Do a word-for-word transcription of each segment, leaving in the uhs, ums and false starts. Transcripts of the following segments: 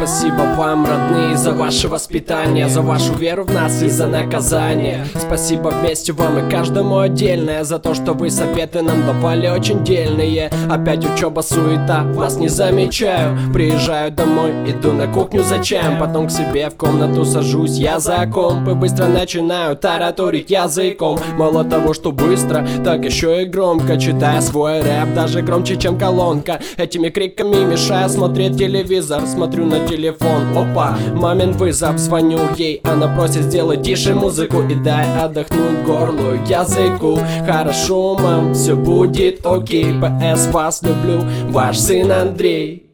Спасибо вам, родные, за ваше воспитание, за вашу веру в нас и за наказание. Спасибо вместе вам и каждому отдельное за то, что вы советы нам давали очень дельные. Опять учеба, суета, вас не замечаю. Приезжаю домой, иду на кухню за чаем, потом к себе в комнату сажусь я за комп и быстро начинаю тараторить языком. Мало того, что быстро, так еще и громко, читая свой рэп, даже громче, чем колонка. Этими криками мешая смотреть телевизор, смотрю на телефон, опа, мамин вызов, звоню ей, она просит сделать тише музыку и дай отдохнуть горлу, языку. Хорошо, мам, все будет окей, ПС вас люблю, ваш сын Андрей.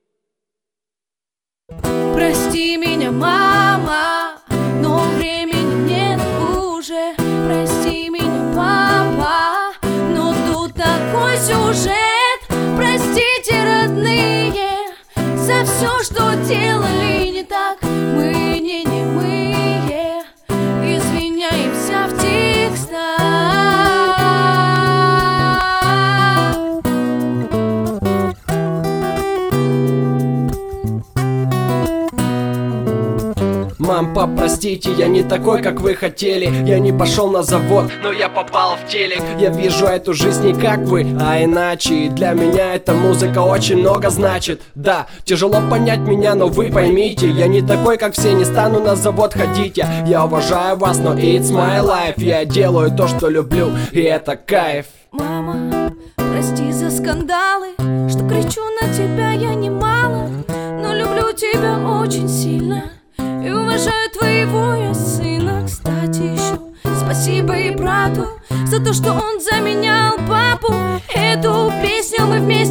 Прости меня, мама, но времени нет уже. Прости меня, папа, но тут такой сюжет. Простите, родные, за все, что делали не так. Мы не немые, извиняемся в текстах. Мам, пап, простите, я не такой, как вы хотели. Я не пошел на завод, но я попал в телек. Я вижу эту жизнь не как вы, а иначе. И для меня эта музыка очень много значит. Да, тяжело понять меня, но вы поймите, я не такой, как все, не стану на завод ходить. Я, я уважаю вас, но it's my life. Я делаю то, что люблю, и это кайф. Мама, прости за скандалы, что кричу на тебя я немало, но люблю тебя очень сильно и уважаю твоего я сына. Кстати, еще спасибо и брату за то, что он заменял папу. Эту песню мы вместе